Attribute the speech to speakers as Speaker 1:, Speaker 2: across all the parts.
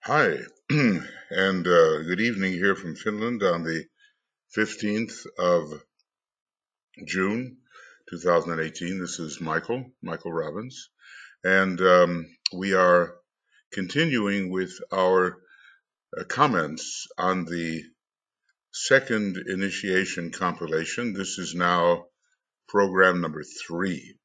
Speaker 1: Hi, and good evening here from Finland on the 15th of June, 2018. This is Michael Robbins, and we are continuing with our comments on the second initiation compilation. This is now program number 3.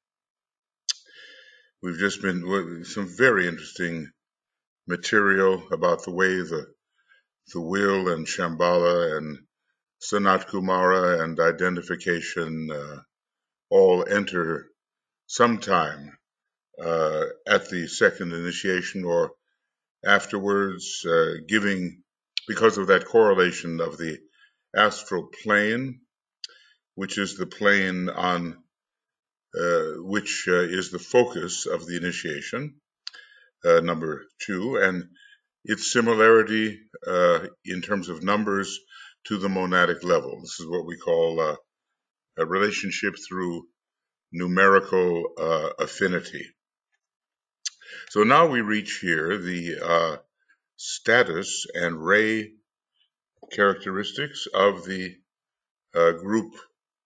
Speaker 1: We've just been with some very interesting material about the way the will and Shambhala and Sanat Kumara and identification all enter sometime at the second initiation or afterwards, giving, because of that correlation of the astral plane, which is the plane on which is the focus of the initiation, number 2, and its similarity in terms of numbers to the monadic level. This is what we call a relationship through numerical affinity. So now we reach here the status and ray characteristics of the group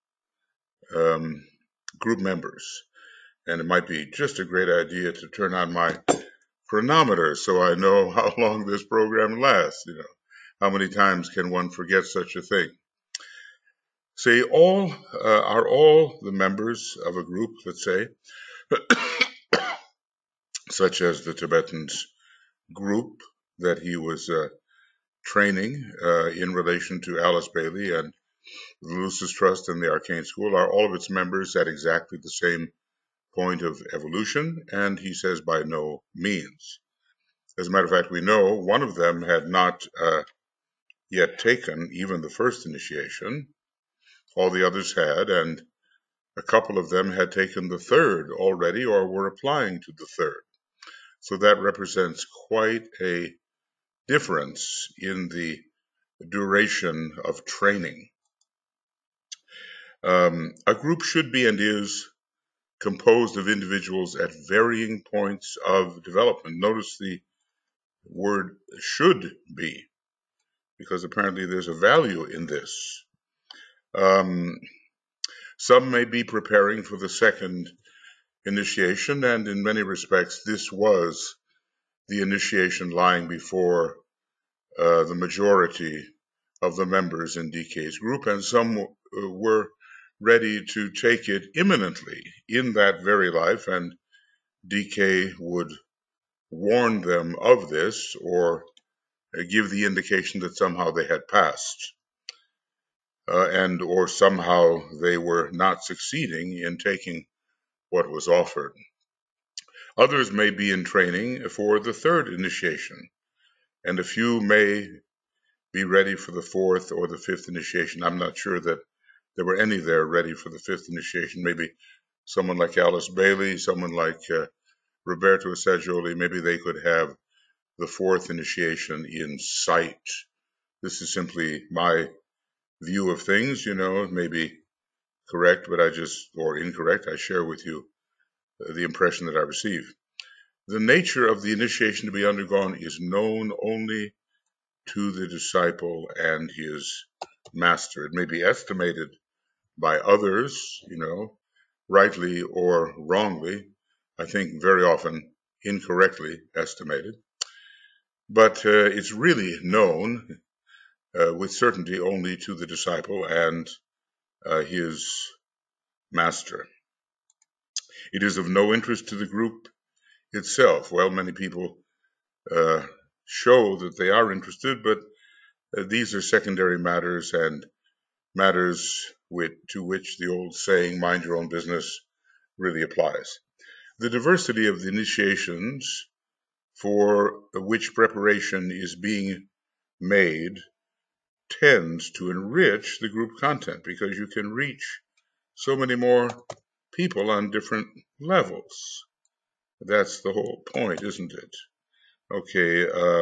Speaker 1: members. And it might be just a great idea to turn on my chronometer so I know how long this program lasts. How many times can one forget such a thing? Say are all the members of a group, let's say, such as the Tibetan's group that he was training in relation to Alice Bailey and the Lucis Trust and the Arcane School, are all of its members at exactly the same point of evolution? And he says by no means. As a matter of fact, we know one of them had not yet taken even the first initiation. All the others had, and a couple of them had taken the third already or were applying to the third. So that represents quite a difference in the duration of training. A group should be and is composed of individuals at varying points of development. Notice the word should be, because apparently there's a value in this. Some may be preparing for the second initiation, and in many respects, this was the initiation lying before the majority of the members in DK's group, and some were ready to take it imminently in that very life, and DK would warn them of this or give the indication that somehow they had passed and or somehow they were not succeeding in taking what was offered. Others may be in training for the third initiation, and a few may be ready for the fourth or the fifth initiation. I'm not sure that there were any there ready for the fifth initiation. Maybe someone like Alice Bailey, someone like Roberto Assagioli, maybe they could have the fourth initiation in sight. This is simply my view of things, it may be correct, but or incorrect, I share with you the impression that I receive. The nature of the initiation to be undergone is known only to the disciple and his master. It may be estimated by others, rightly or wrongly. I think very often incorrectly estimated. But it's really known with certainty only to the disciple and his master. It is of no interest to the group itself. Well, many people show that they are interested, but these are secondary matters and matters to which the old saying, mind your own business, really applies. The diversity of the initiations for which preparation is being made tends to enrich the group content because you can reach so many more people on different levels. That's the whole point, isn't it? Okay,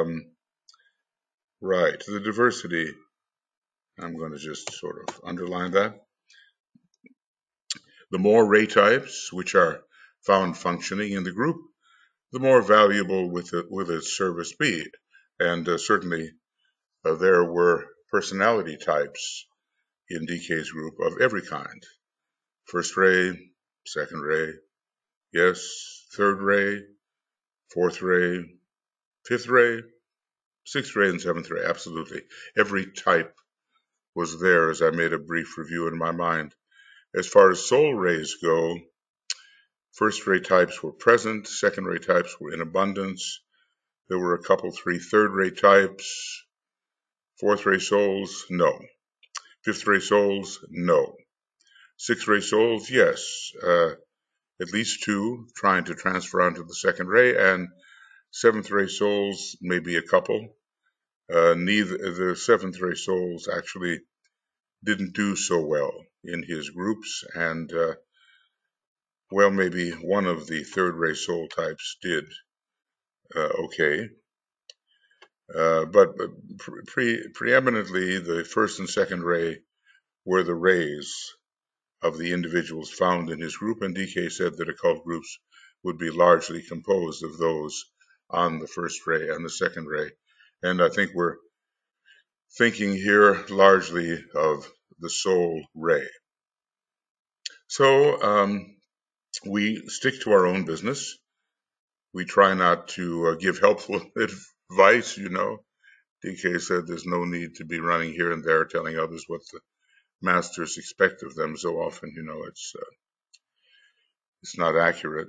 Speaker 1: right, the diversity, I'm going to just sort of underline that. The more ray types which are found functioning in the group, the more valuable will its service be. And certainly there were personality types in DK's group of every kind. First ray, second ray, yes, third ray, fourth ray, fifth ray, sixth ray, and seventh ray. Absolutely. Every type was there as I made a brief review in my mind. As far as soul rays go, first ray types were present, second ray types were in abundance. There were a couple, three third ray types, fourth ray souls, no. Fifth ray souls, no. Sixth ray souls, yes. At least two trying to transfer onto the second ray, and seventh ray souls, maybe a couple. Neither the seventh ray souls actually didn't do so well in his groups, and well, maybe one of the third ray soul types did okay. But preeminently, the first and second ray were the rays of the individuals found in his group, and DK said that occult groups would be largely composed of those on the first ray and the second ray. And I think we're thinking here largely of the soul ray. So we stick to our own business. We try not to give helpful advice, you know. DK said there's no need to be running here and there telling others what the masters expect of them. So often, you know, it's not accurate.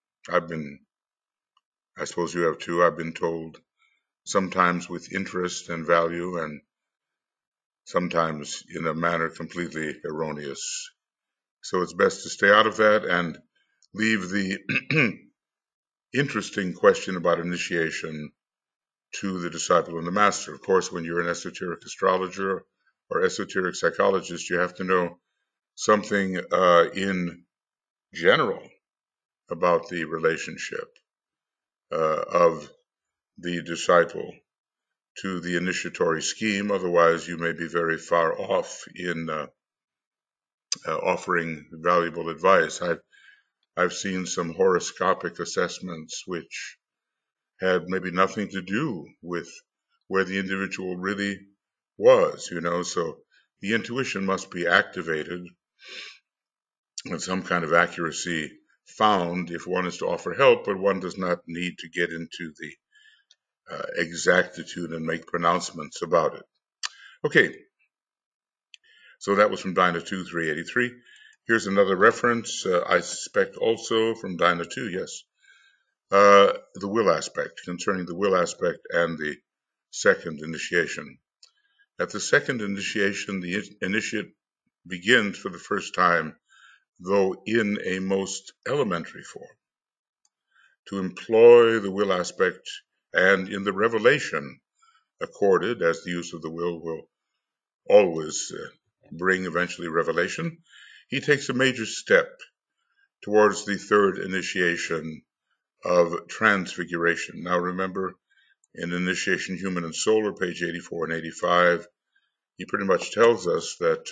Speaker 1: I suppose you have too, I've been told sometimes with interest and value and sometimes in a manner completely erroneous. So it's best to stay out of that and leave the interesting question about initiation to the disciple and the master. Of course, when you're an esoteric astrologer or esoteric psychologist, you have to know something in general about the relationship of the disciple to the initiatory scheme. Otherwise, you may be very far off in offering valuable advice. I've seen some horoscopic assessments which had maybe nothing to do with where the individual really was, you know. So the intuition must be activated and some kind of accuracy found if one is to offer help, but one does not need to get into the exactitude and make pronouncements about it. Okay, so that was from Dinah 2, 383. Here's another reference, I suspect also from Dinah 2, yes. The will aspect, concerning the will aspect and the second initiation. At the second initiation, the initiate begins for the first time, though in a most elementary form, to employ the will aspect, and in the revelation accorded, as the use of the will always bring eventually revelation, he takes a major step towards the third initiation of transfiguration. Now remember, in Initiation Human and Solar, page 84 and 85, he pretty much tells us that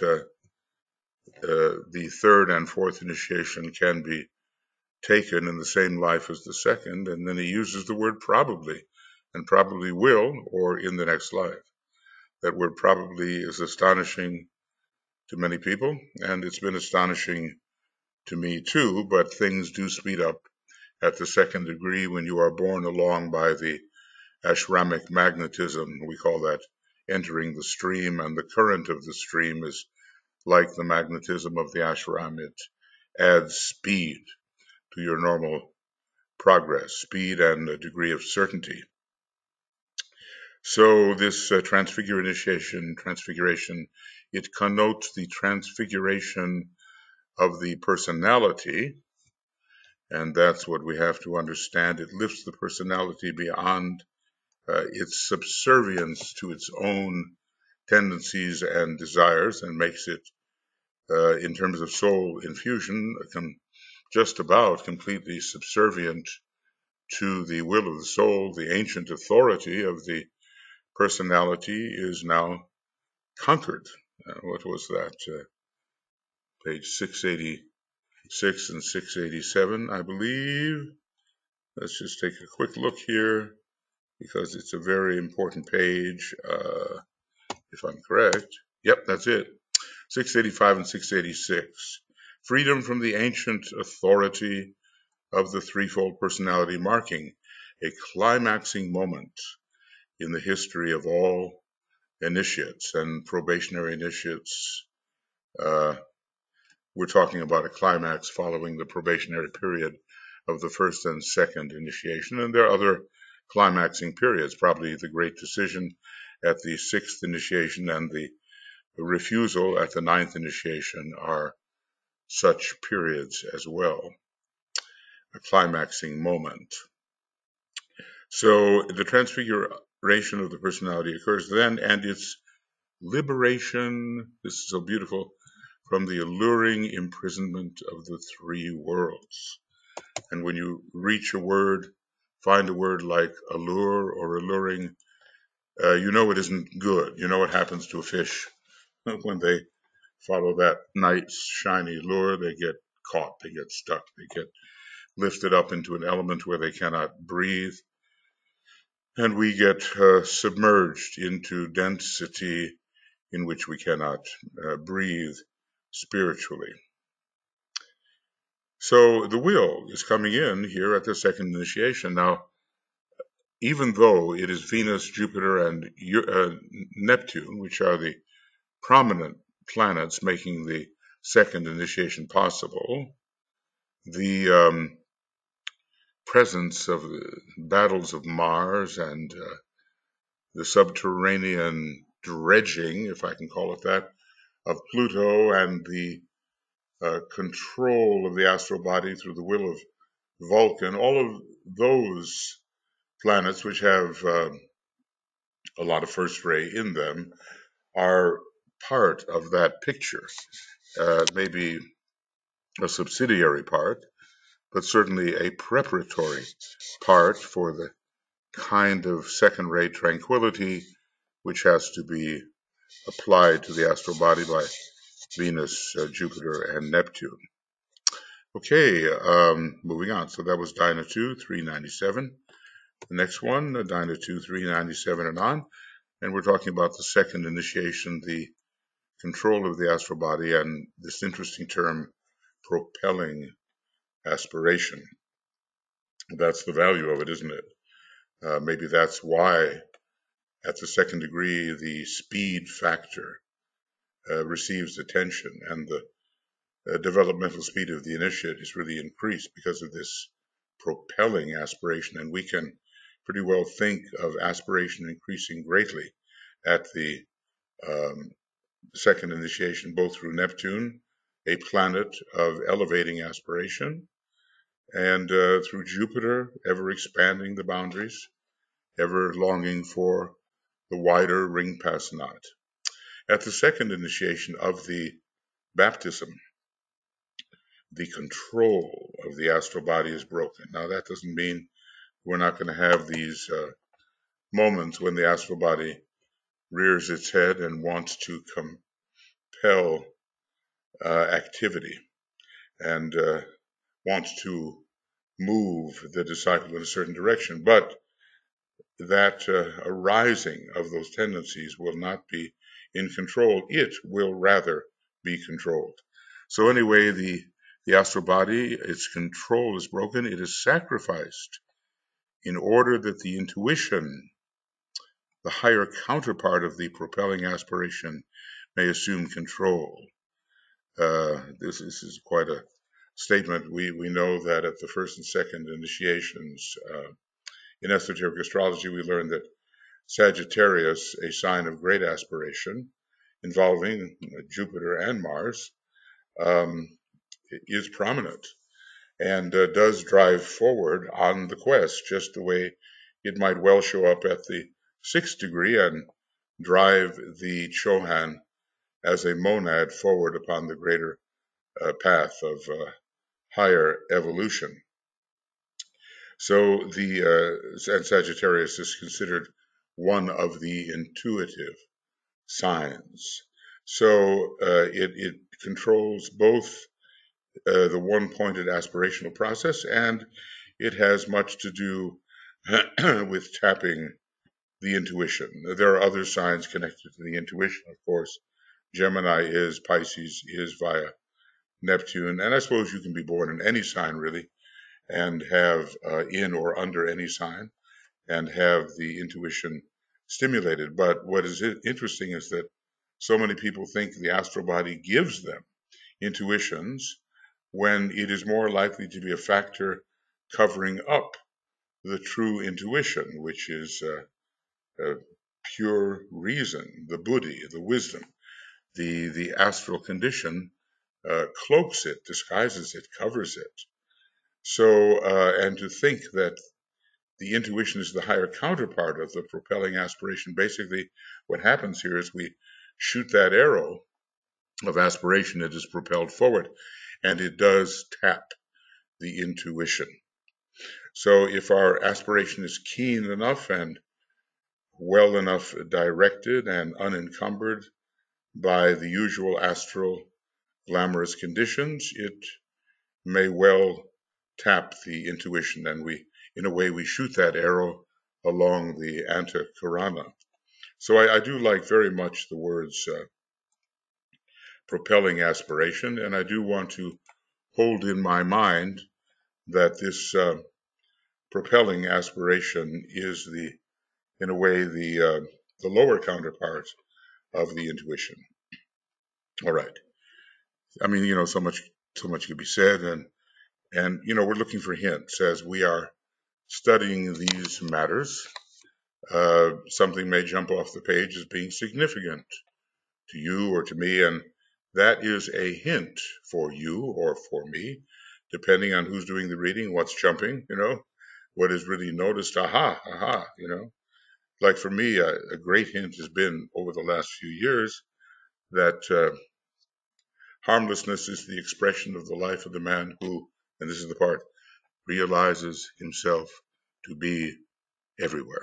Speaker 1: the third and fourth initiation can be taken in the same life as the second, and then he uses the word probably, and probably will, or in the next life. That word probably is astonishing to many people, and it's been astonishing to me too, but things do speed up at the second degree when you are borne along by the ashramic magnetism. We call that entering the stream, and the current of the stream is like the magnetism of the ashram. It adds speed to your normal progress, speed and a degree of certainty. So this transfiguration, it connotes the transfiguration of the personality, and that's what we have to understand. It lifts the personality beyond its subservience to its own tendencies and desires, and makes it, in terms of soul infusion, just about completely subservient to the will of the soul. The ancient authority of the personality is now conquered. What was that? Page 686 and 687, I believe. Let's just take a quick look here. because it's a very important page, if I'm correct. Yep, that's it. 685 and 686. Freedom from the ancient authority of the threefold personality, marking a climaxing moment in the history of all initiates and probationary initiates. We're talking about a climax following the probationary period of the first and second initiation, and there are other climaxing periods. Probably the great decision at the sixth initiation and the refusal at the ninth initiation are such periods as well, a climaxing moment. So the transfiguration of the personality occurs then, and its liberation, this is so beautiful, from the alluring imprisonment of the three worlds. And when you reach a word, find a word like allure or alluring, you know it isn't good. You know what happens to a fish when they follow that nice shiny lure. They get caught, they get stuck, they get lifted up into an element where they cannot breathe, and we get submerged into density in which we cannot breathe spiritually. So the will is coming in here at the second initiation. Now, even though it is Venus, Jupiter, and Neptune, which are the prominent planets making the second initiation possible, the presence of the battles of Mars and the subterranean dredging, if I can call it that, of Pluto, and the control of the astral body through the will of Vulcan, all of those planets, which have a lot of first ray in them, are part of that picture. Maybe a subsidiary part, but certainly a preparatory part for the kind of second ray tranquility which has to be applied to the astral body by Venus, Jupiter, and Neptune. Okay, moving on. So that was Dyna 2, 397. The next one, Dyna 2, 397 and on. And we're talking about the second initiation, the control of the astral body, and this interesting term, propelling aspiration. That's the value of it, isn't it? Maybe that's why at the second degree the speed factor receives attention, and the developmental speed of the initiate is really increased because of this propelling aspiration. And we can pretty well think of aspiration increasing greatly at the second initiation, both through Neptune, a planet of elevating aspiration, and through Jupiter, ever expanding the boundaries, ever longing for the wider ring pass knot. At the second initiation of the baptism, the control of the astral body is broken. Now, that doesn't mean we're not going to have these moments when the astral body rears its head and wants to compel activity and wants to move the disciple in a certain direction. But that arising of those tendencies will not be in control. It will rather be controlled. So anyway, the astral body, its control is broken. It is sacrificed in order that the intuition, the higher counterpart of the propelling aspiration, may assume control. This is quite a statement. We know that at the first and second initiations in esoteric astrology, we learned that Sagittarius, a sign of great aspiration involving Jupiter and Mars, is prominent and does drive forward on the quest, just the way it might well show up at the sixth degree and drive the Chohan as a monad forward upon the greater path of higher evolution. So and Sagittarius is considered one of the intuitive signs. So it controls both the one-pointed aspirational process, and it has much to do with tapping the intuition. There are other signs connected to the intuition, of course. Gemini is, Pisces is via Neptune, and I suppose you can be born in any sign really, and have in or under any sign, and have the intuition stimulated. But what is interesting is that so many people think the astral body gives them intuitions when it is more likely to be a factor covering up the true intuition, which is pure reason, the buddhi, the wisdom. The astral condition cloaks it, disguises it, covers it. So, and to think that the intuition is the higher counterpart of the propelling aspiration, basically what happens here is we shoot that arrow of aspiration, it is propelled forward, and it does tap the intuition. So if our aspiration is keen enough and well enough directed and unencumbered by the usual astral glamorous conditions, it may well tap the intuition, and in a way, we shoot that arrow along the Antakarana. So I do like very much the words propelling aspiration, and I do want to hold in my mind that this propelling aspiration is in a way, the lower counterpart of the intuition. All right. I mean, so much could be said, and we're looking for hints as we are studying these matters. Something may jump off the page as being significant to you or to me, and that is a hint for you or for me, depending on who's doing the reading, what's jumping, what is really noticed. Aha, Like for me, a great hint has been over the last few years that harmlessness is the expression of the life of the man who, and this is the part, realizes himself to be everywhere.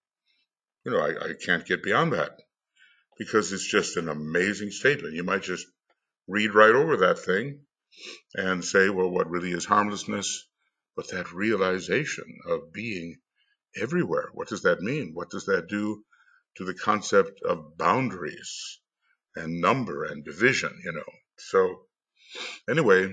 Speaker 1: I can't get beyond that because it's just an amazing statement. You might just read right over that thing and say, well, what really is harmlessness? But that realization of being everywhere, what does that mean? What does that do to the concept of boundaries and number and division, So anyway,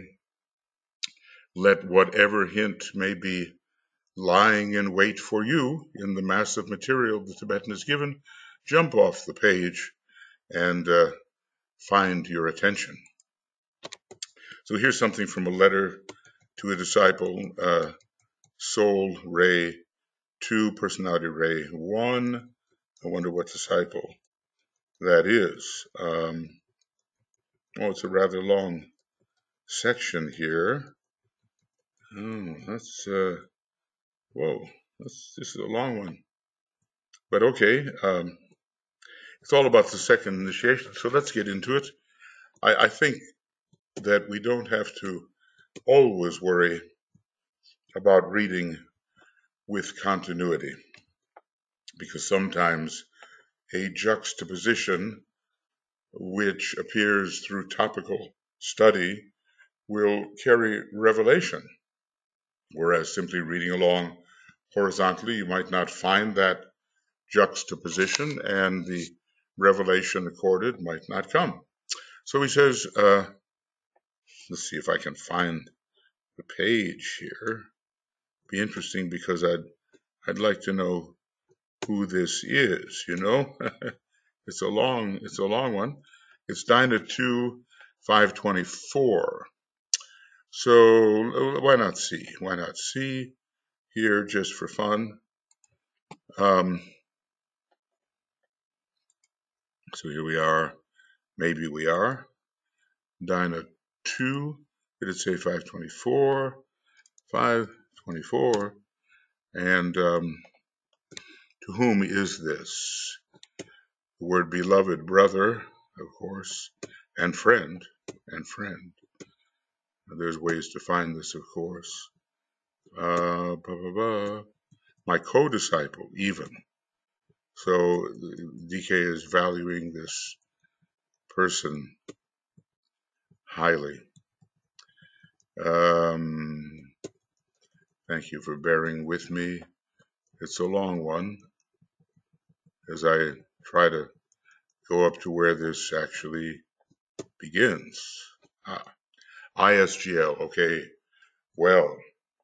Speaker 1: let whatever hint may be lying in wait for you in the massive material the Tibetan has given, jump off the page and find your attention. So here's something from a letter to a disciple, Soul Ray 2, Personality Ray 1. I wonder what disciple that is. It's a rather long section here. This is a long one. But okay, it's all about the second initiation, so let's get into it. I think that we don't have to always worry about reading with continuity, because sometimes a juxtaposition which appears through topical study will carry revelation, whereas simply reading along horizontally, you might not find that juxtaposition and the revelation accorded might not come. So he says, let's see if I can find the page here. Be interesting because I'd like to know who this is, It's a long one. It's Dinah 2, 524. So why not see? Why not see here just for fun? So here we are. Maybe we are. Dinah 2. Did it say 524? 524. And to whom is this? The word beloved brother, of course, and friend, There's ways to find this, of course. My co-disciple, even. So DK is valuing this person highly. Thank you for bearing with me It's a long one as I try to go up to where this actually begins. Ah, ISGL. Okay, well,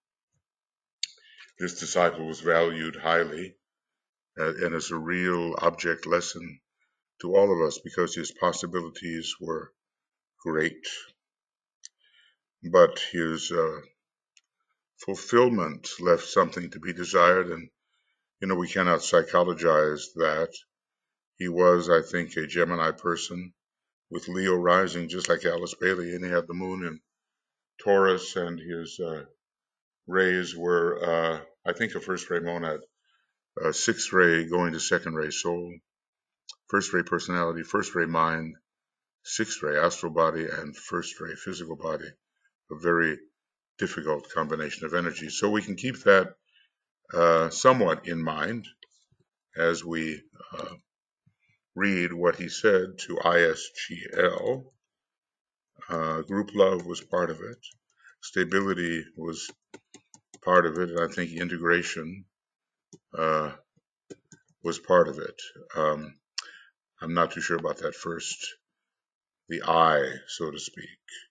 Speaker 1: this disciple was valued highly and as a real object lesson to all of us because his possibilities were great, but his fulfillment left something to be desired, and we cannot psychologize that. He was, I think, a Gemini person with Leo rising, just like Alice Bailey, and he had the moon in Taurus, and his rays were, I think, a first ray monad, sixth ray going to second ray soul, first ray personality, first ray mind, sixth ray astral body, and first ray physical body. A very difficult combination of energy. So we can keep that somewhat in mind as we read what he said to ISGL. Group love was part of it. Stability was part of it, and I think integration was part of it. I'm not too sure about that first, the I, so to speak.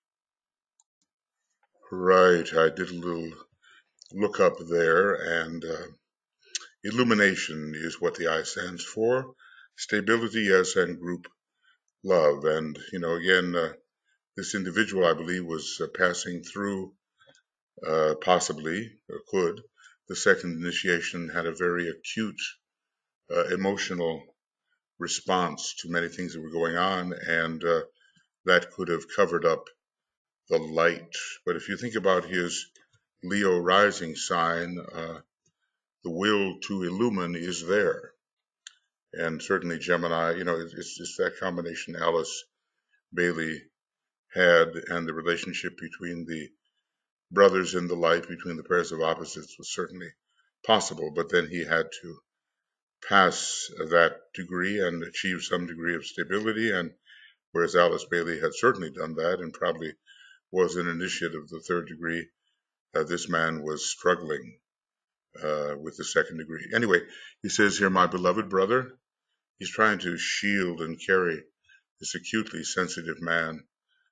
Speaker 1: Right, I did a little look up there, and illumination is what the I stands for. Stability, yes, and group love. And, again, this individual, I believe, was passing through, possibly, or could. The second initiation had a very acute emotional response to many things that were going on, and that could have covered up the light. But if you think about his Leo rising sign, the will to illumine is there. And certainly Gemini, it's that combination Alice Bailey had, and the relationship between the brothers in the light, between the pairs of opposites, was certainly possible. But then he had to pass that degree and achieve some degree of stability. And whereas Alice Bailey had certainly done that and probably was an initiate of the third degree, this man was struggling with the second degree. Anyway, he says here, my beloved brother, he's trying to shield and carry this acutely sensitive man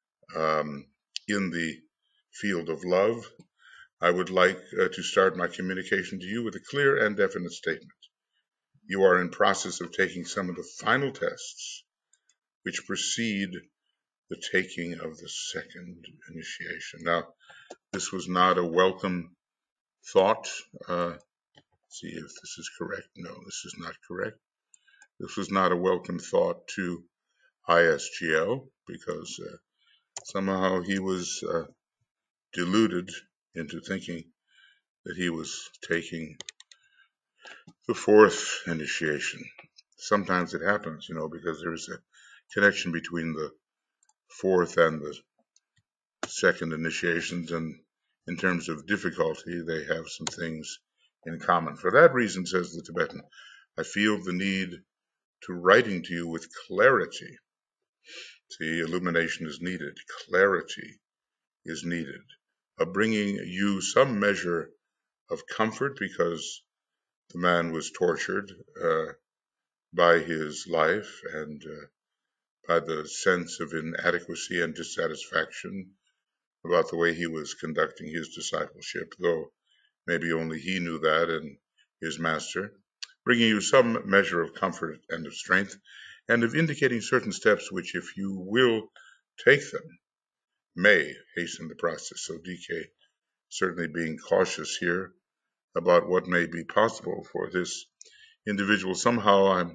Speaker 1: in the field of love. I would like to start my communication to you with a clear and definite statement. You are in process of taking some of the final tests which precede the taking of the second initiation. Now, this was not a welcome thought. See if this is correct. No, this is not correct. This was not a welcome thought to ISGL because somehow he was deluded into thinking that he was taking the fourth initiation. Sometimes it happens, because there's a connection between the fourth and the second initiations, and in terms of difficulty, they have some things in common. For that reason, says the Tibetan, I feel the need to writing to you with clarity. See, illumination is needed. Clarity is needed. Of bringing you some measure of comfort because the man was tortured by his life and by the sense of inadequacy and dissatisfaction about the way he was conducting his discipleship, though maybe only he knew that and his master, bringing you some measure of comfort and of strength, and of indicating certain steps which, if you will take them, may hasten the process. So DK certainly being cautious here about what may be possible for this individual. Somehow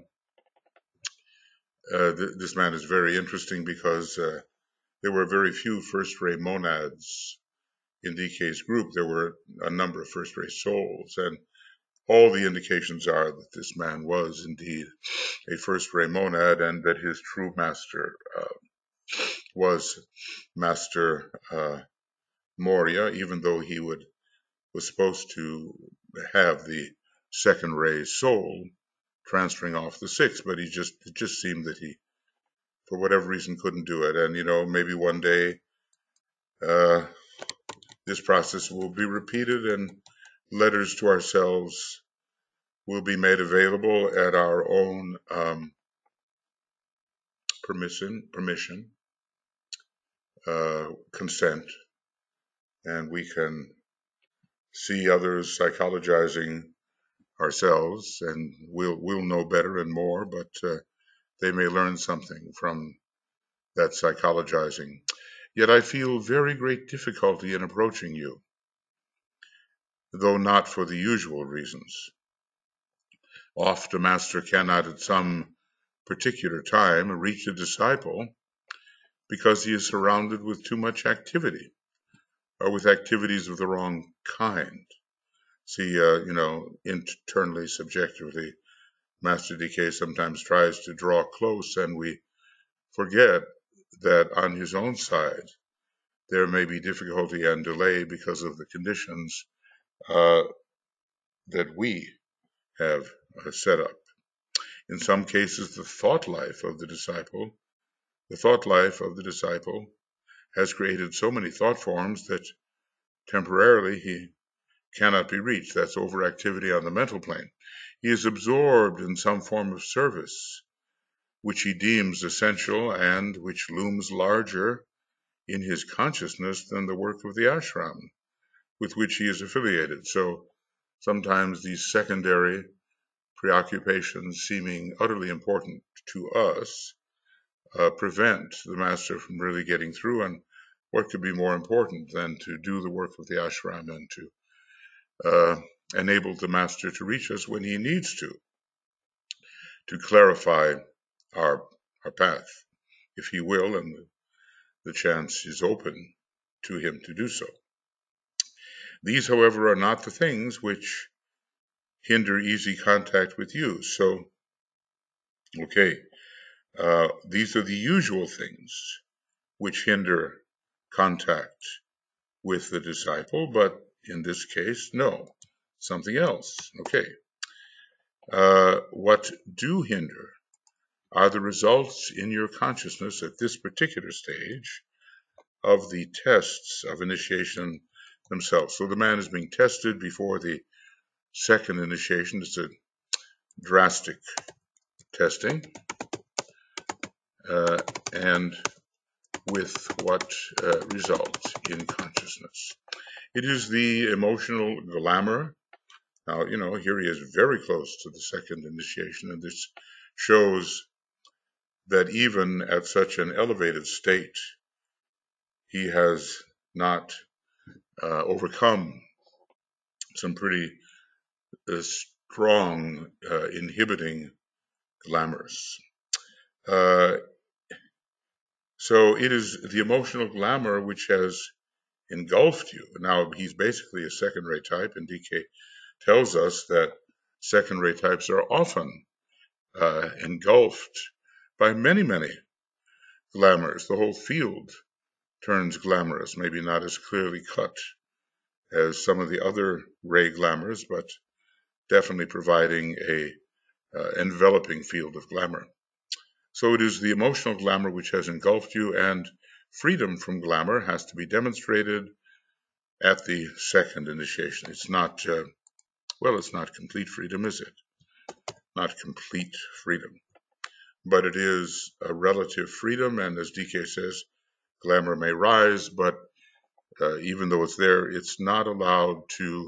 Speaker 1: this man is very interesting because there were very few first-ray monads in DK's group. There were a number of first-ray souls, and all the indications are that this man was indeed a first-ray monad, and that his true master was Master Moria, even though he was supposed to have the second ray soul transferring off the sixth, but it just seemed that he, for whatever reason, couldn't do it. And maybe one day this process will be repeated, and letters to ourselves will be made available at our own permission, consent, and we can see others psychologizing ourselves, and we'll know better and more, but they may learn something from that psychologizing. Yet I feel very great difficulty in approaching you, though not for the usual reasons. Oft a master cannot at some particular time reach a disciple because he is surrounded with too much activity, or with activities of the wrong kind. See, internally, subjectively, Master DK sometimes tries to draw close, and we forget that on his own side, there may be difficulty and delay because of the conditions that we have set up. In some cases, the thought life of the disciple has created so many thought forms that temporarily he cannot be reached. That's overactivity on the mental plane. He is absorbed in some form of service, which he deems essential and which looms larger in his consciousness than the work of the ashram with which he is affiliated. So sometimes these secondary preoccupations, seeming utterly important to us, prevent the master from really getting through. And what could be more important than to do the work of the ashram and to enable the master to reach us when he needs to clarify our path, if he will, and the chance is open to him to do so. These, however, are not the things which hinder easy contact with you. So, okay, these are the usual things which hinder contact with the disciple, but in this case, no, something else. Okay. What do hinder are the results in your consciousness at this particular stage of the tests of initiation themselves. So the man is being tested before the second initiation. It's a drastic testing, and with what results in consciousness. It is the emotional glamour. Now, here he is very close to the second initiation, and this shows that even at such an elevated state, he has not overcome some pretty strong inhibiting glamours. So it is the emotional glamour which has engulfed you. Now, he's basically a second-rate type, and DK tells us that second-rate types are often engulfed by many, many glamours. The whole field turns glamorous, maybe not as clearly cut as some of the other ray glamours, but definitely providing a enveloping field of glamour. So it is the emotional glamour which has engulfed you, and freedom from glamour has to be demonstrated at the second initiation. It's not, it's not complete freedom, is it? Not complete freedom. But it is a relative freedom, and as DK says, glamour may rise, but even though it's there, it's not allowed to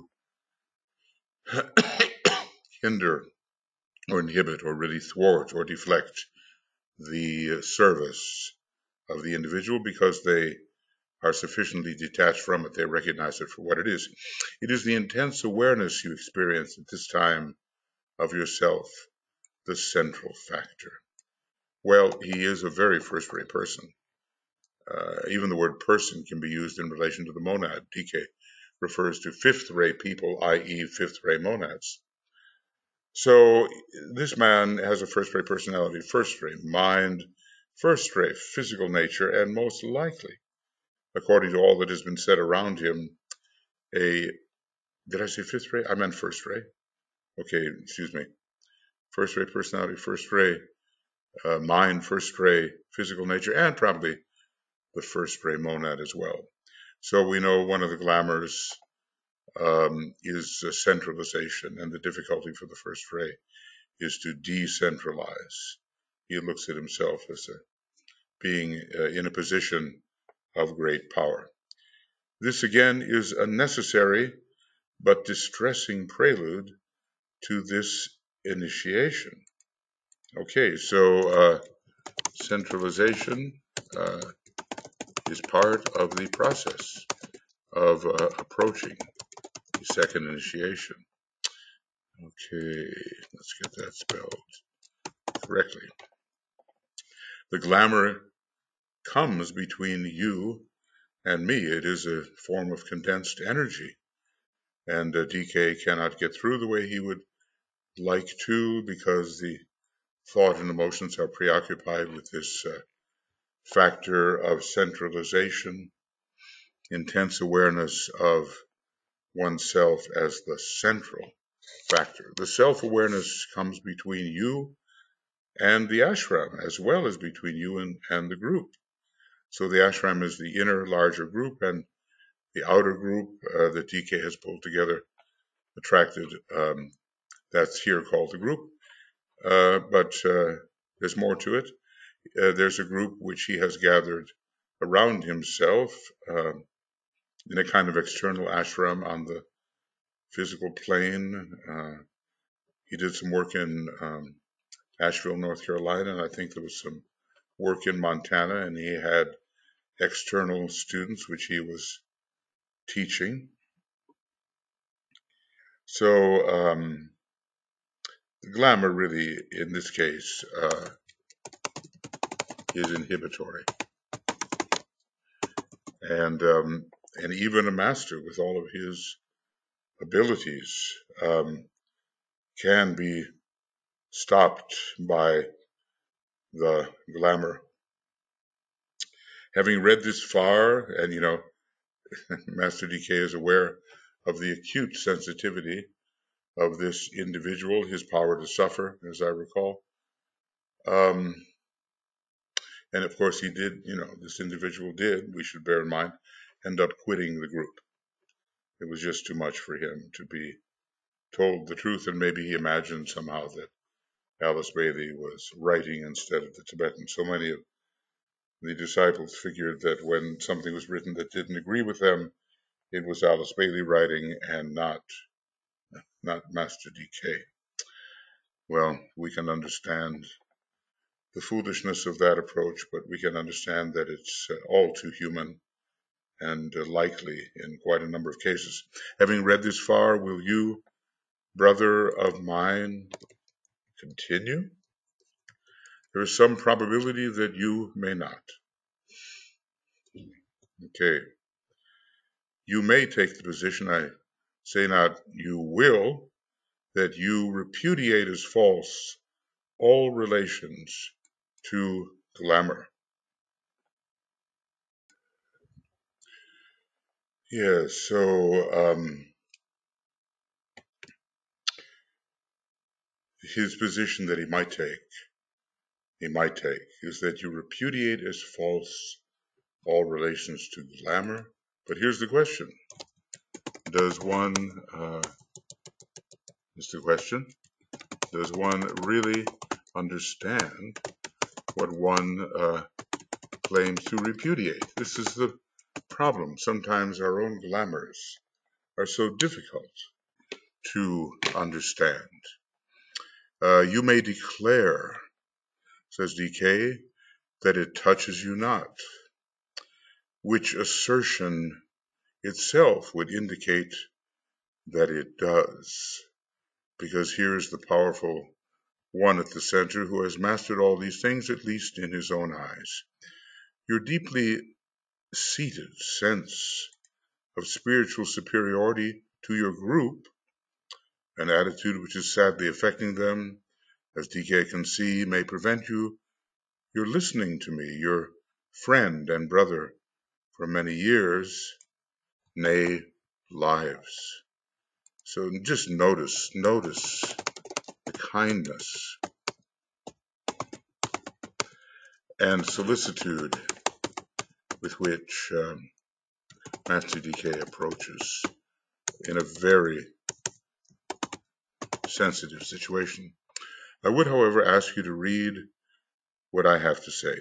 Speaker 1: hinder or inhibit or really thwart or deflect the service of the individual, because they are sufficiently detached from it. They recognize it for what it is. It is the intense awareness you experience at this time of yourself, the central factor. Well, he is a very first-rate person. Even the word person can be used in relation to the monad. DK refers to fifth-ray people, i.e. fifth-ray monads. So this man has a first-ray personality, first-ray mind, first-ray physical nature, and most likely, according to all that has been said around him, did I say fifth-ray? I meant first-ray. Okay, excuse me. First-ray personality, first-ray mind, first-ray physical nature, and probably the first-ray monad as well. So we know one of the glamours is centralization, and the difficulty for the first ray is to decentralize. He looks at himself as being in a position of great power. This again is a necessary but distressing prelude to this initiation. Okay, so centralization is part of the process of approaching the second initiation. Okay, let's get that spelled correctly. The glamour comes between you and me. It is a form of condensed energy, and DK cannot get through the way he would like to because the thought and emotions are preoccupied with this factor of centralization, intense awareness of oneself as the central factor. The self-awareness comes between you and the ashram, as well as between you and the group. So the ashram is the inner, larger group, and the outer group that DK has pulled together, attracted, that's here called the group. But there's more to it. There's a group which he has gathered around himself in a kind of external ashram on the physical plane. He did some work in Asheville, North Carolina, and I think there was some work in Montana, and he had external students which he was teaching. So the glamour really, in this case, is inhibitory. And even a master with all of his abilities can be stopped by the glamour. Having read this far, and Master DK is aware of the acute sensitivity of this individual, his power to suffer, as I recall. And of course he did, this individual did, we should bear in mind, end up quitting the group. It was just too much for him to be told the truth, and maybe he imagined somehow that Alice Bailey was writing instead of the Tibetan. So many of the disciples figured that when something was written that didn't agree with them, it was Alice Bailey writing and not Master DK. Well, we can understand the foolishness of that approach, but we can understand that it's all too human and likely in quite a number of cases. Having read this far, will you, brother of mine, continue? There is some probability that you may not. Okay. You may take the position, I say not you will, that you repudiate as false all relations to glamour. Yes, so his position that he might take, is that you repudiate as false all relations to glamour. But here's the question. Does one really understand what one claims to repudiate? This is the problem. Sometimes our own glamours are so difficult to understand. You may declare, says DK, that it touches you not, which assertion itself would indicate that it does, because here's the powerful one at the center who has mastered all these things, at least in his own eyes. Your deeply seated sense of spiritual superiority to your group, an attitude which is sadly affecting them, as DK can see, may prevent you're listening to me, your friend and brother for many years, nay, lives. So just notice the kindness and solicitude with which Master DK approaches in a very sensitive situation. I would, however, ask you to read what I have to say.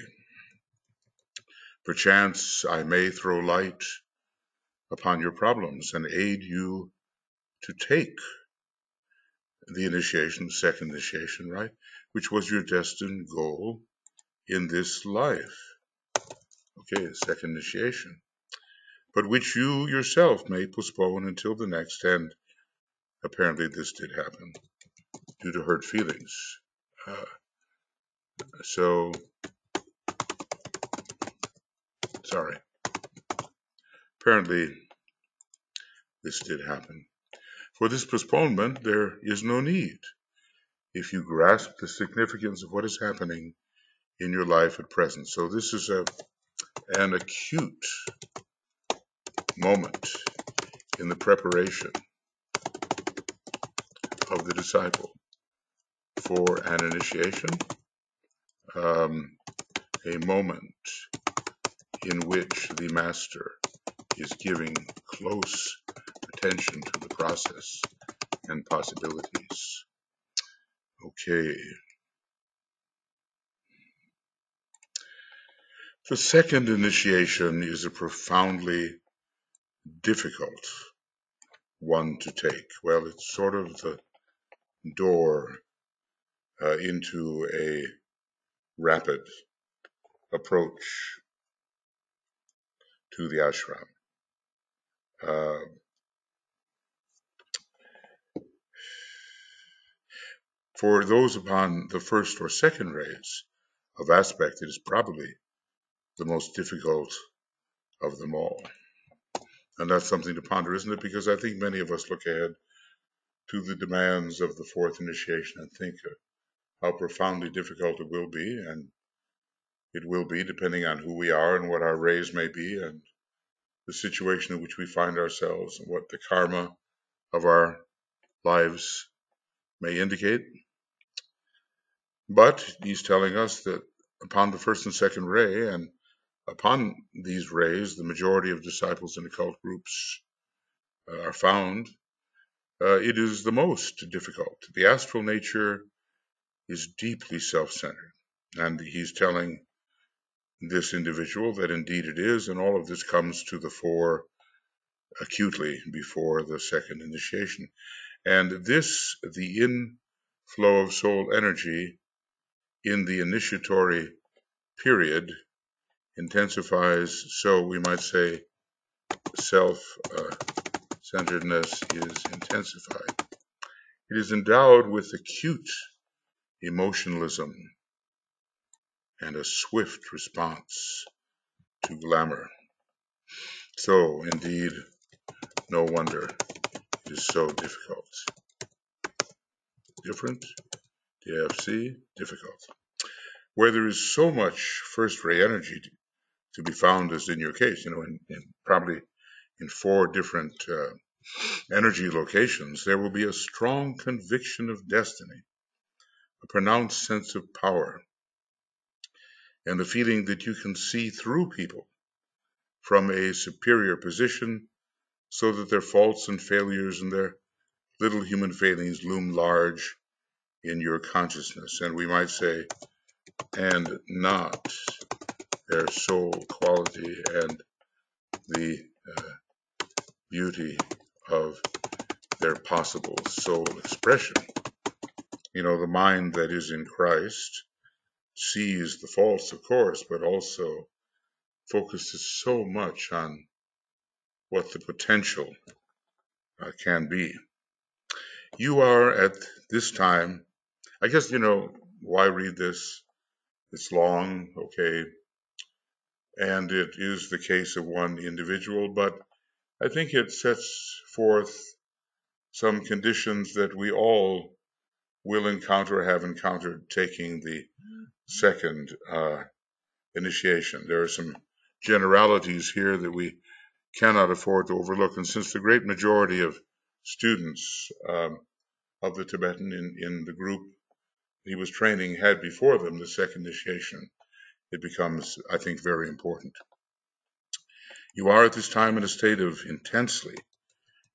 Speaker 1: Perchance I may throw light upon your problems and aid you to take the initiation, second initiation, right? Which was your destined goal in this life. Okay, second initiation. But which you yourself may postpone until the next, and apparently this did happen due to hurt feelings. So, sorry. Apparently this did happen. For this postponement, there is no need if you grasp the significance of what is happening in your life at present. So this is an acute moment in the preparation of the disciple for an initiation, a moment in which the master is giving close attention to the process and possibilities. Okay. The second initiation is a profoundly difficult one to take. Well, it's sort of the door into a rapid approach to the ashram. For those upon the first or second rays of aspect, it is probably the most difficult of them all. And that's something to ponder, isn't it? Because I think many of us look ahead to the demands of the fourth initiation and think how profoundly difficult it will be, and it will be depending on who we are and what our rays may be and the situation in which we find ourselves and what the karma of our lives may indicate. But he's telling us that upon the first and second ray, and upon these rays, the majority of disciples in occult groups are found. It is the most difficult. The astral nature is deeply self-centered, and he's telling this individual that indeed it is, and all of this comes to the fore acutely before the second initiation. And this, the inflow of soul energy in the initiatory period, intensifies, so we might say self-centeredness is intensified. It is endowed with acute emotionalism and a swift response to glamour. So, indeed, no wonder it is so difficult. Different, DFC, difficult. Where there is so much first-ray energy to be found as in your case, in probably in 4 different energy locations, there will be a strong conviction of destiny, a pronounced sense of power, and the feeling that you can see through people from a superior position so that their faults and failures and their little human failings loom large in your consciousness. And we might say, and not their soul quality and the beauty of their possible soul expression. The mind that is in Christ sees the faults, of course, but also focuses so much on what the potential can be. You are at this time, I guess, why read this? It's long, okay, and it is the case of one individual, but I think it sets forth some conditions that we all will encounter, have encountered taking the second initiation. There are some generalities here that we cannot afford to overlook, and since the great majority of students of the Tibetan in the group he was training had before them the second initiation, it becomes, I think, very important. You are at this time in a state of intensely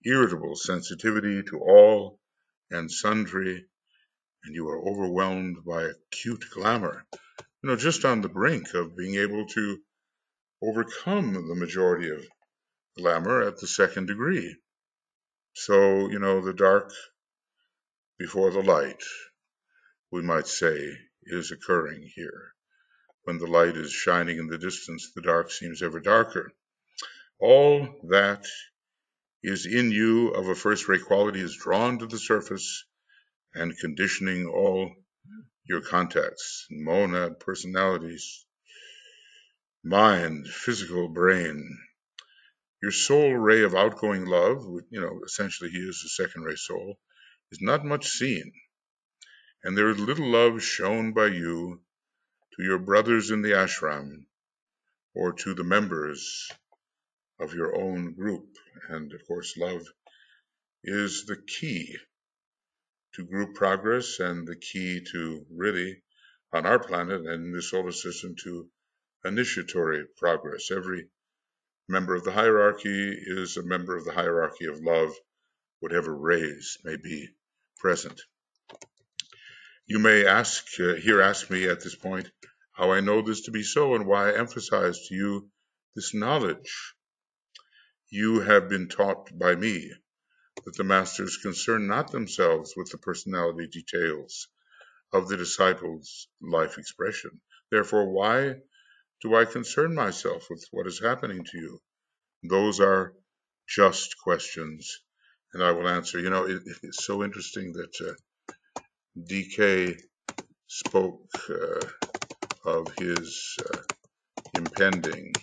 Speaker 1: irritable sensitivity to all and sundry, and you are overwhelmed by acute glamour, just on the brink of being able to overcome the majority of glamour at the second degree. So, the dark before the light, we might say, is occurring here. When the light is shining in the distance, the dark seems ever darker. All that is in you of a first-rate quality is drawn to the surface and conditioning all your contacts, monad personalities, mind, physical brain. Your soul ray of outgoing love, essentially he is the second ray soul, is not much seen. And there is little love shown by you to your brothers in the ashram or to the members of your own group. And of course, love is the key to group progress and the key to really, on our planet and in the solar system, to initiatory progress. Every member of the hierarchy is a member of the hierarchy of love, whatever rays may be present. You may ask me at this point how I know this to be so and why I emphasize to you this knowledge. You have been taught by me that the masters concern not themselves with the personality details of the disciples' life expression. Therefore, why do I concern myself with what is happening to you? Those are just questions, and I will answer. It's so interesting that DK spoke of his impending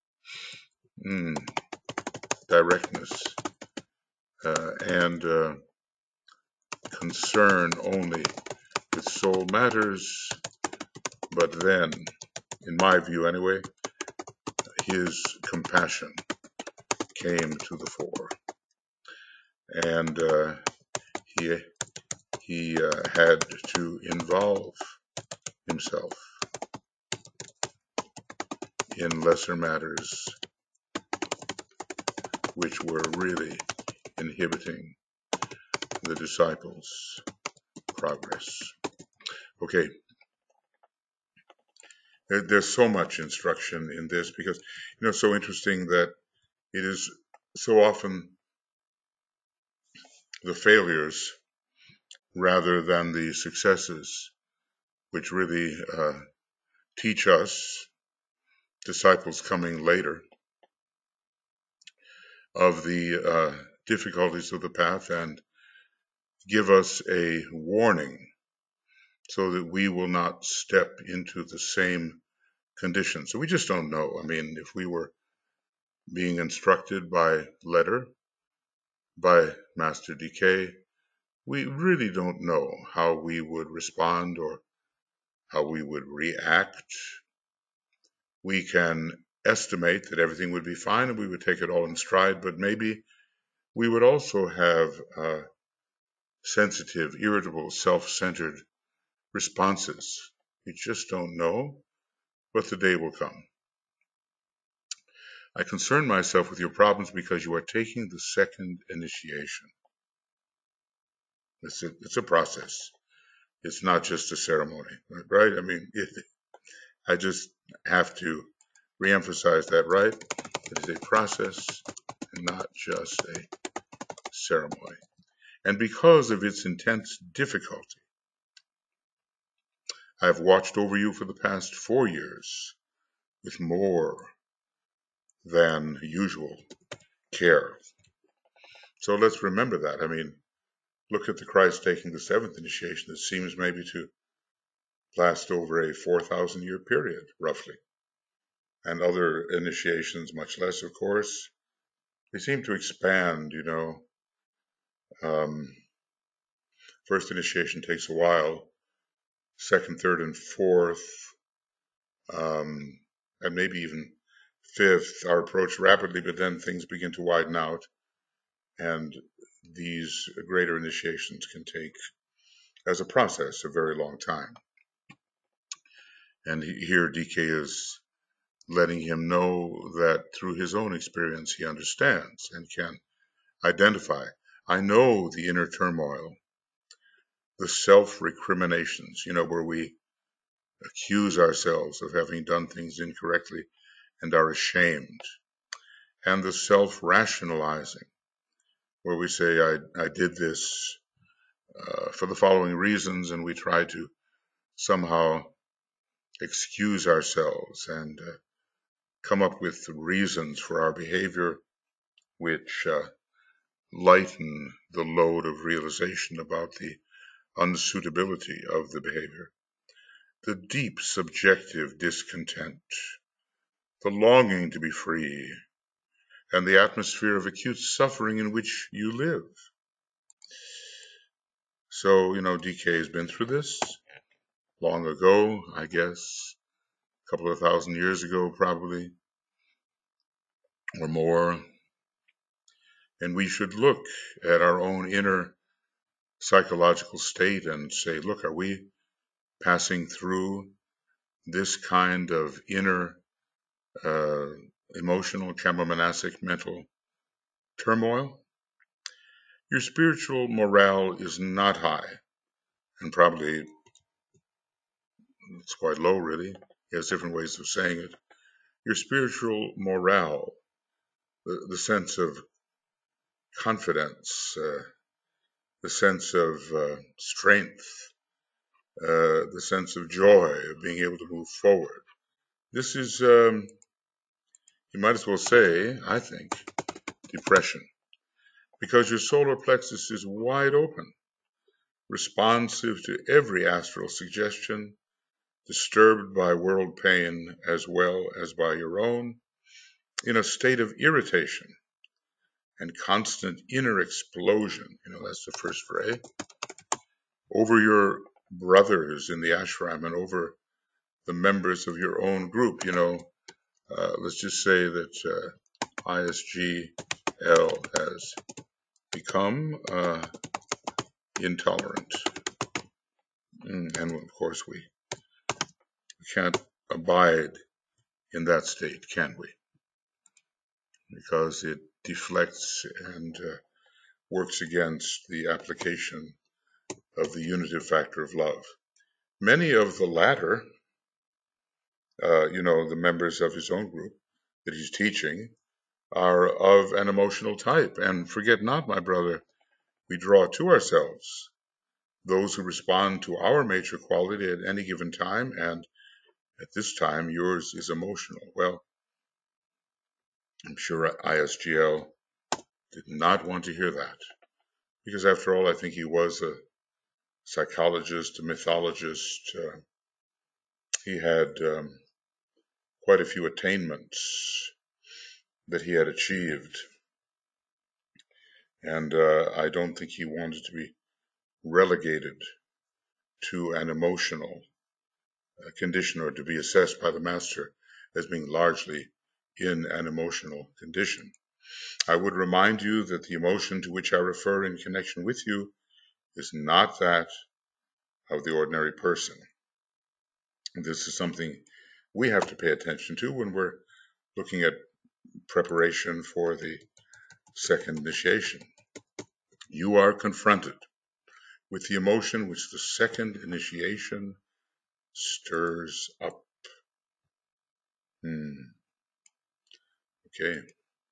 Speaker 1: directness and concern only with soul matters, but then, in my view anyway, his compassion came to the fore, and he had to involve himself in lesser matters which were really inhibiting the disciples' progress. Okay, there's so much instruction in this because, it's so interesting that it is so often the failures rather than the successes which really teach us, disciples coming later, of the difficulties of the path and give us a warning so that we will not step into the same conditions. So we just don't know. I mean, if we were being instructed by letter by Master DK, we really don't know how we would respond or how we would react. We can estimate that everything would be fine and we would take it all in stride, but maybe we would also have sensitive, irritable, self-centered responses. We just don't know, but the day will come. I concern myself with your problems because you are taking the second initiation. It's a process. It's not just a ceremony, right? I mean, I just have to reemphasize that, right? It is a process and not just a ceremony. And because of its intense difficulty, I have watched over you for the past 4 years with more than usual care. So let's remember that. I mean, look at the Christ taking the seventh initiation that seems maybe to last over a 4,000 year period, roughly. And other initiations, much less, of course. They seem to expand, First initiation takes a while. Second, third, and fourth, and maybe even fifth are approached rapidly, but then things begin to widen out. And these greater initiations can take, as a process, a very long time. And here DK is letting him know that through his own experience he understands and can identify. I know the inner turmoil, the self-recriminations, where we accuse ourselves of having done things incorrectly and are ashamed, and the self-rationalizing, where we say, I did this for the following reasons, and we try to somehow excuse ourselves and come up with reasons for our behavior which lighten the load of realization about the unsuitability of the behavior. The deep subjective discontent, the longing to be free, and the atmosphere of acute suffering in which you live. So, DK has been through this long ago, I guess, a couple of thousand years ago, probably, or more. And we should look at our own inner psychological state and say, look, are we passing through this kind of inner emotional, chemomonastic, mental turmoil? Your spiritual morale is not high, and probably it's quite low, really. He has different ways of saying it. Your spiritual morale, the sense of confidence, the sense of strength, the sense of joy of being able to move forward. This is, you might as well say, I think, depression, because your solar plexus is wide open, responsive to every astral suggestion, disturbed by world pain as well as by your own, in a state of irritation and constant inner explosion. That's the first fray. Over your brothers in the ashram and over the members of your own group. Let's just say that ISGL has become intolerant. And of course, we can't abide in that state, can we? Because it deflects and works against the application of the unitive factor of love. Many of the latter, the members of his own group that he's teaching, are of an emotional type. And forget not, my brother, we draw to ourselves those who respond to our major quality at any given time, and at this time, yours is emotional. Well, I'm sure ISGL did not want to hear that, because after all, I think he was a psychologist, a mythologist. He had quite a few attainments that he had achieved, and I don't think he wanted to be relegated to an emotional condition, or to be assessed by the master as being largely in an emotional condition. I would remind you that the emotion to which I refer in connection with you is not that of the ordinary person. This is something we have to pay attention to when we're looking at preparation for the second initiation. You are confronted with the emotion which the second initiation stirs up. Okay.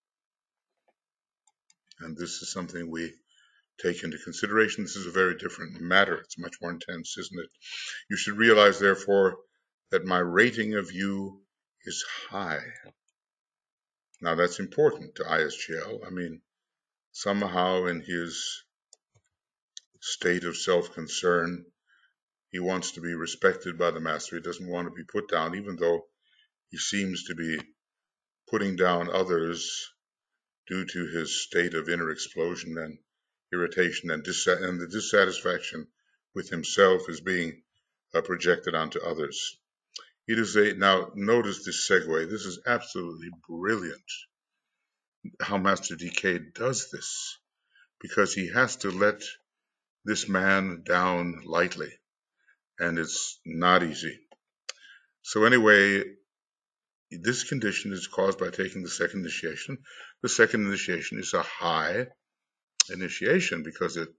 Speaker 1: And this is something we take into consideration. This is a very different matter. It's much more intense, isn't it? You should realize, therefore, that my rating of you is high. Now, that's important to ISGL. I mean, somehow in his state of self-concern, he wants to be respected by the master. He doesn't want to be put down, even though he seems to be putting down others due to his state of inner explosion and irritation, and the dissatisfaction with himself is being projected onto others. Now notice this segue. This is absolutely brilliant how Master DK does this, because he has to let this man down lightly, and it's not easy. So anyway, this condition is caused by taking the second initiation. The second initiation is a high initiation because it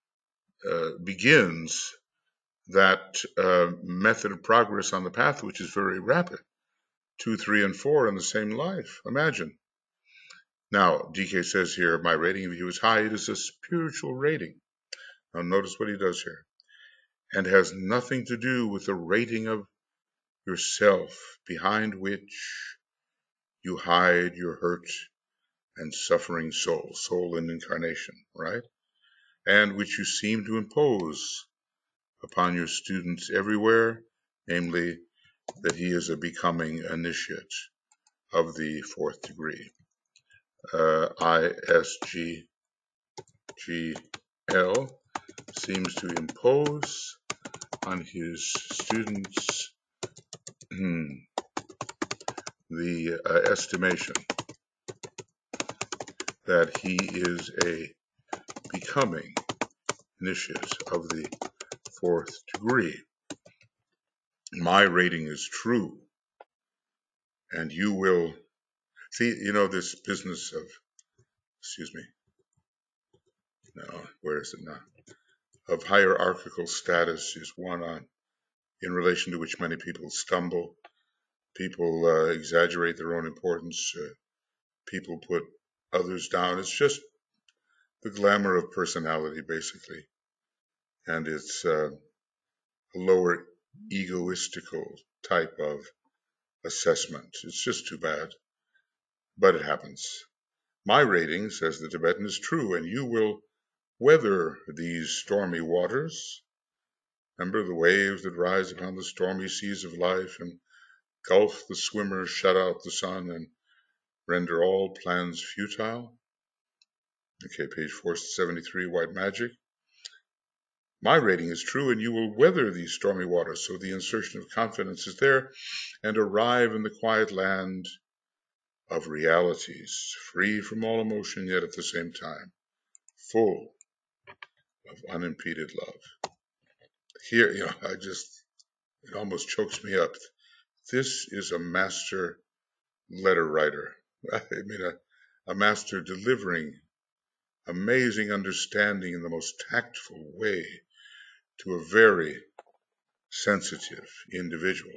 Speaker 1: begins that method of progress on the path, which is very rapid. 2, 3, and 4 in the same life. Imagine. Now, DK says here, my rating of you is high. It is a spiritual rating. Now, notice what he does here. And has nothing to do with the rating of yourself, behind which you hide your hurt and suffering soul in incarnation, right? And which you seem to impose upon your students everywhere, namely that he is a becoming initiate of the fourth degree. ISGGL seems to impose on his students the estimation that he is a becoming initiate of the fourth degree. My rating is true, and you will see, this business of, where is it now? Of hierarchical status is one in relation to which many people stumble. People exaggerate their own importance. People put others down. It's just the glamour of personality, basically. And it's a lower egoistical type of assessment. It's just too bad. But it happens. My rating, says the Tibetan, is true, and you will weather these stormy waters. Remember the waves that rise upon the stormy seas of life and gulf the swimmer, shut out the sun, and render all plans futile? Okay, page 473, White Magic. My rating is true, and you will weather these stormy waters, so the insertion of confidence is there, and arrive in the quiet land of realities, free from all emotion, yet at the same time full of unimpeded love. Here, it almost chokes me up. This is a master letter writer. I mean, a master delivering amazing understanding in the most tactful way to a very sensitive individual.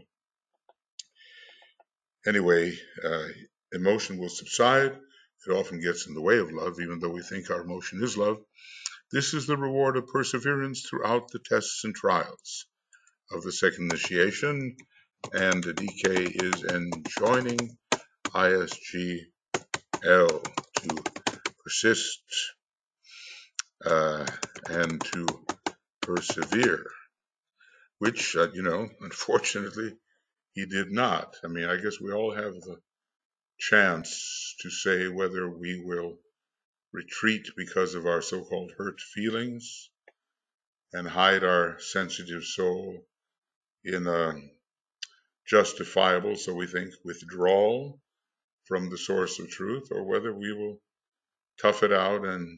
Speaker 1: Anyway, emotion will subside. It often gets in the way of love, even though we think our emotion is love. This is the reward of perseverance throughout the tests and trials of the second initiation, and the DK is enjoining ISGL to persist and to persevere, which, unfortunately, he did not. I mean, I guess we all have the chance to say whether we will retreat because of our so-called hurt feelings and hide our sensitive soul in a justifiable, so we think, withdrawal from the source of truth, or whether we will tough it out and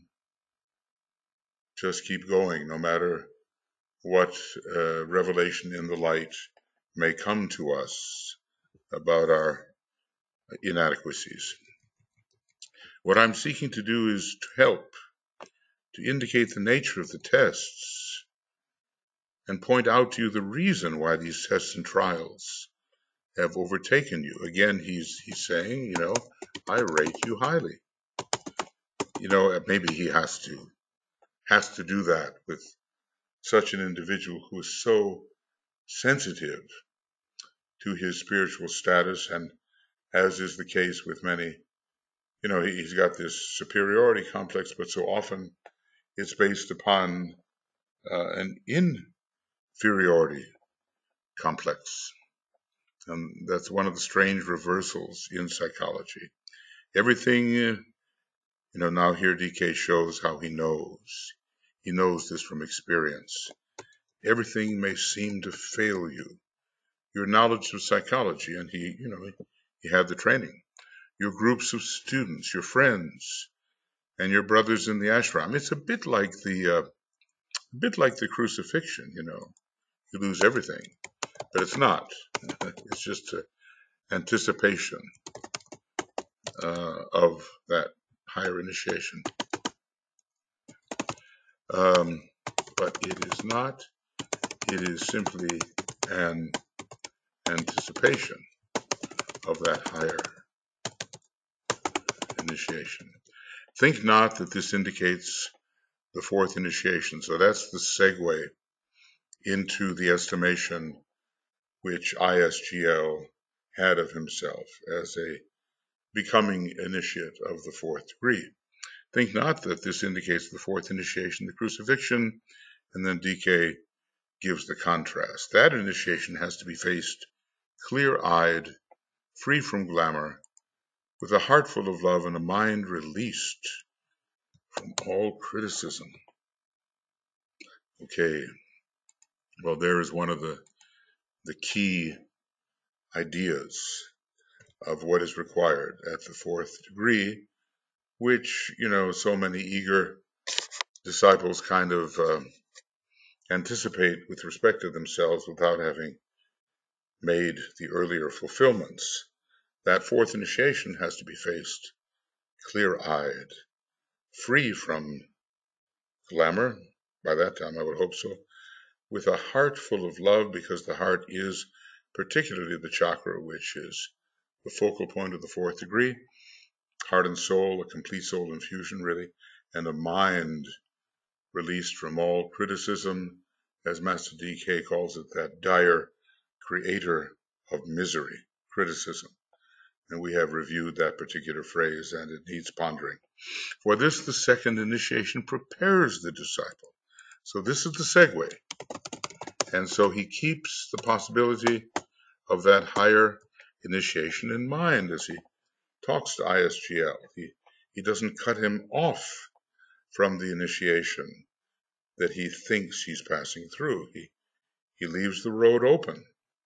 Speaker 1: just keep going no matter what revelation in the light may come to us about our inadequacies. What I'm seeking to do is to help, to indicate the nature of the tests, and point out to you the reason why these tests and trials have overtaken you. Again, he's saying, I rate you highly. Maybe he has to do that with such an individual who is so sensitive to his spiritual status, and as is the case with many, he's got this superiority complex, but so often it's based upon an inferiority complex. And that's one of the strange reversals in psychology. Everything, now here DK shows how he knows. He knows this from experience. Everything may seem to fail you. Your knowledge of psychology, and he had the training. Your groups of students, your friends, and your brothers in the ashram. It's a bit like the crucifixion. You lose everything, but it's not. It's just an anticipation of that higher initiation. Um, but it is not. It is simply an anticipation of that higher initiation. Think not that this indicates the fourth initiation. So that's the segue into the estimation which ISGL had of himself as a becoming initiate of the fourth degree. Think not that this indicates the fourth initiation, the crucifixion, and then DK gives the contrast. That initiation has to be faced clear-eyed, free from glamour, with a heart full of love and a mind released from all criticism. Okay, well, there is one of the key ideas of what is required at the fourth degree, which, so many eager disciples kind of anticipate with respect to themselves without having made the earlier fulfillments. That fourth initiation has to be faced clear-eyed, free from glamour. By that time, I would hope so, with a heart full of love, because the heart is particularly the chakra which is the focal point of the fourth degree. Heart and soul, a complete soul infusion, really, and a mind released from all criticism, as Master DK calls it, that dire creator of misery, criticism. And we have reviewed that particular phrase, and it needs pondering. For this, the second initiation prepares the disciple. So this is the segue. And so he keeps the possibility of that higher initiation in mind as he talks to ISGL. He doesn't cut him off from the initiation that he thinks he's passing through. He leaves the road open.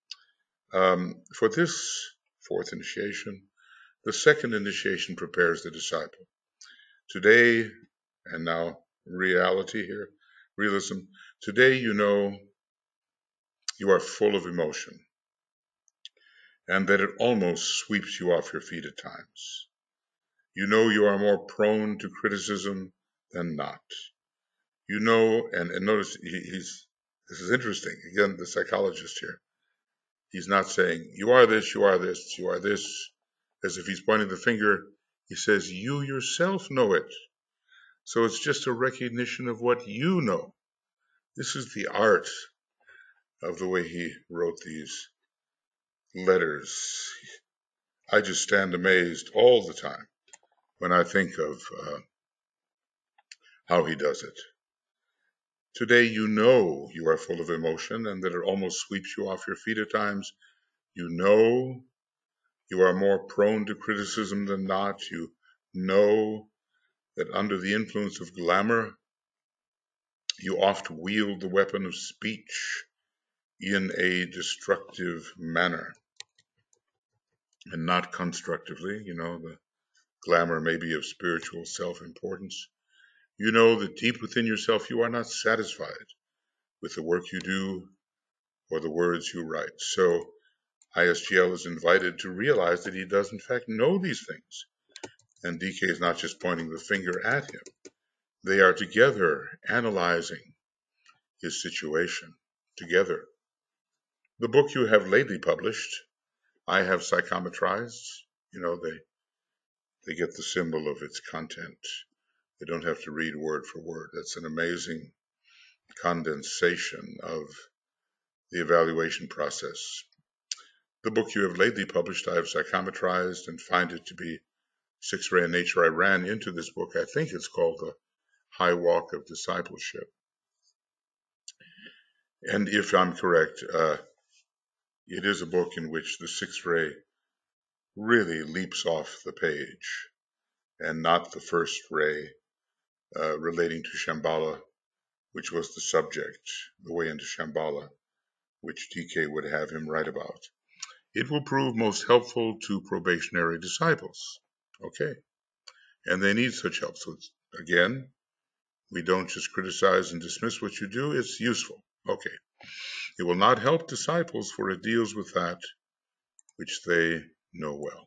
Speaker 1: For this fourth initiation, the second initiation prepares the disciple. Today, and now reality here, realism, today you know you are full of emotion, and that it almost sweeps you off your feet at times. You know you are more prone to criticism than not. You know, and notice this is interesting. Again, the psychologist here. He's not saying, you are this, you are this, you are this, as if he's pointing the finger. He says, you yourself know it. So it's just a recognition of what you know. This is the art of the way he wrote these letters. I just stand amazed all the time when I think of how he does it. Today you know you are full of emotion and that it almost sweeps you off your feet at times. You know you are more prone to criticism than not. You know that under the influence of glamour, you oft wield the weapon of speech in a destructive manner and not constructively. The glamour may be of spiritual self-importance. You know that deep within yourself you are not satisfied with the work you do or the words you write. So ISGL is invited to realize that he does in fact know these things. And DK is not just pointing the finger at him. They are together analyzing his situation together. The book you have lately published, I have psychometrized. They get the symbol of its content. They don't have to read word for word. That's an amazing condensation of the evaluation process. The book you have lately published, I have psychometrized and find it to be sixth ray in nature. I ran into this book. I think it's called The High Walk of Discipleship. And if I'm correct, it is a book in which the sixth ray really leaps off the page and not the first ray relating to Shambhala, which was the subject, the way into Shambhala, which DK would have him write about. It will prove most helpful to probationary disciples. Okay. And they need such help. So again, we don't just criticize and dismiss what you do. It's useful. Okay. It will not help disciples, for it deals with that which they know well.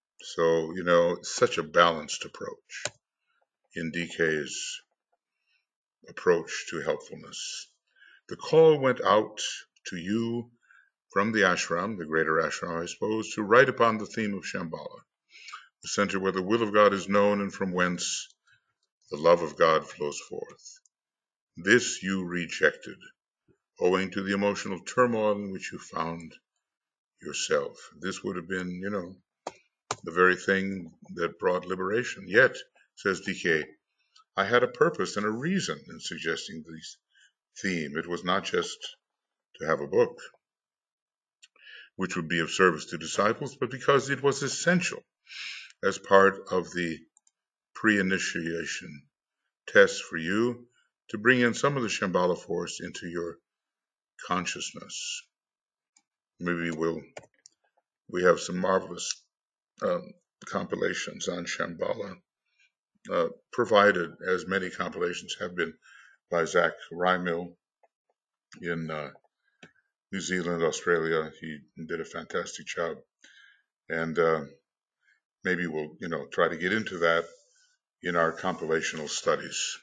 Speaker 1: So, such a balanced approach in DK's approach to helpfulness. The call went out to you from the ashram, the greater ashram, I suppose, to write upon the theme of Shambhala, the center where the will of God is known and from whence the love of God flows forth. This you rejected, owing to the emotional turmoil in which you found yourself. This would have been, the very thing that brought liberation. Yet, says DK, I had a purpose and a reason in suggesting this theme. It was not just to have a book, which would be of service to disciples, but because it was essential as part of the pre-initiation test for you to bring in some of the Shambhala force into your consciousness. Maybe we have some marvelous compilations on Shambhala, provided, as many compilations have been, by Zach Rymill in New Zealand, Australia. He did a fantastic job, and maybe we'll, try to get into that in our compilational studies.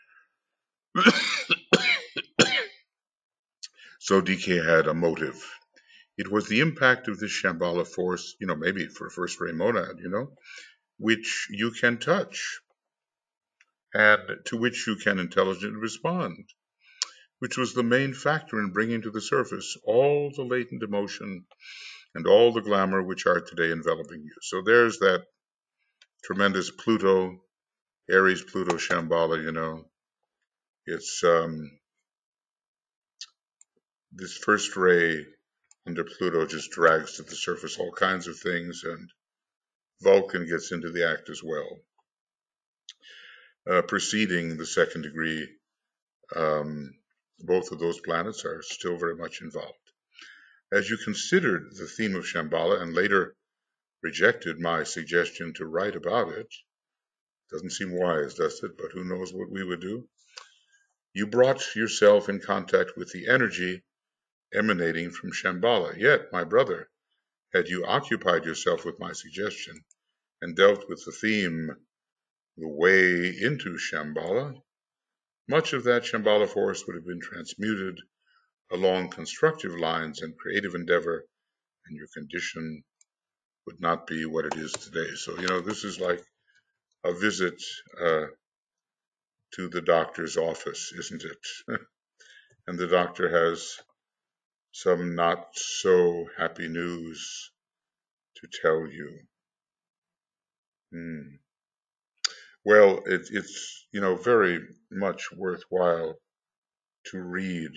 Speaker 1: So DK had a motive. It was the impact of this Shambhala force, maybe for first ray monad, which you can touch and to which you can intelligently respond, which was the main factor in bringing to the surface all the latent emotion and all the glamour which are today enveloping you. So there's that tremendous Pluto, Aries Pluto Shambhala, it's this first ray under Pluto just drags to the surface all kinds of things, and Vulcan gets into the act as well. Preceding the second degree, both of those planets are still very much involved. As you considered the theme of Shambhala and later rejected my suggestion to write about it, doesn't seem wise, does it? But who knows what we would do? You brought yourself in contact with the energy emanating from Shambhala. Yet, my brother, had you occupied yourself with my suggestion and dealt with the theme, the way into Shambhala, much of that Shambhala force would have been transmuted along constructive lines and creative endeavor, and your condition would not be what it is today. So, this is like a visit to the doctor's office, isn't it? And the doctor has some not so happy news to tell you. Well, it's very much worthwhile to read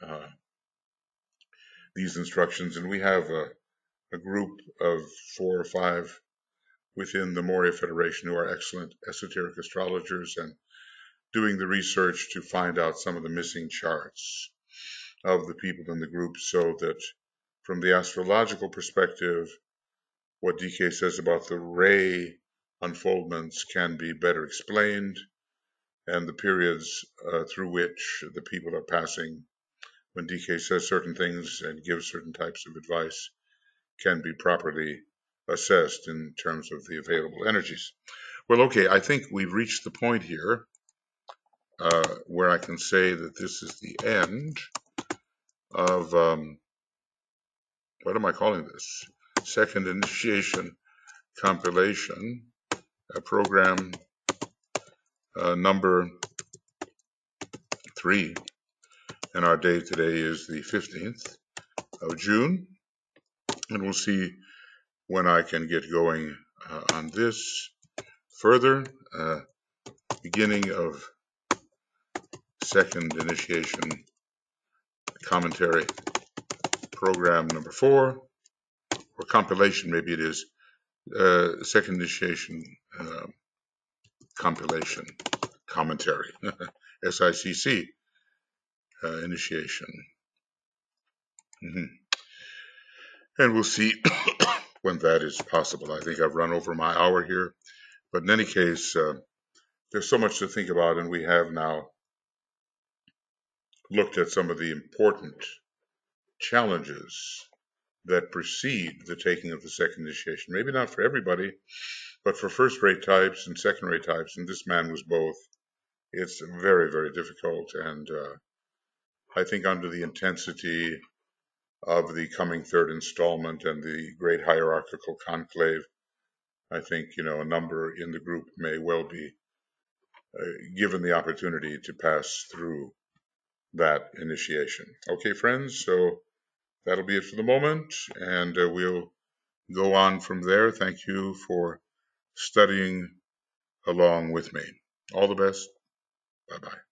Speaker 1: these instructions, and we have a group of 4 or 5 within the Moria Federation who are excellent esoteric astrologers and doing the research to find out some of the missing charts of the people in the group, so that from the astrological perspective, what DK says about the ray unfoldments can be better explained, and the periods through which the people are passing when DK says certain things and gives certain types of advice can be properly assessed in terms of the available energies. Well, okay, I think we've reached the point here where I can say that this is the end of, what am I calling this? Second Initiation Compilation, program number 3. And our day today is the 15th of June. And we'll see when I can get going on this further. Beginning of Second Initiation Commentary, program number 4, or compilation, maybe it is, Second Initiation Compilation, Commentary, SICC, initiation. And we'll see when that is possible. I think I've run over my hour here, but in any case, there's so much to think about, and we have now looked at some of the important challenges that precede the taking of the second initiation. Maybe not for everybody, but for first-rate types and second-rate types, and this man was both, it's very, very difficult. And I think under the intensity of the coming third installment and the great hierarchical conclave, I think, a number in the group may well be given the opportunity to pass through that initiation. Okay, friends, so that'll be it for the moment, and we'll go on from there. Thank you for studying along with me. All the best. Bye-bye.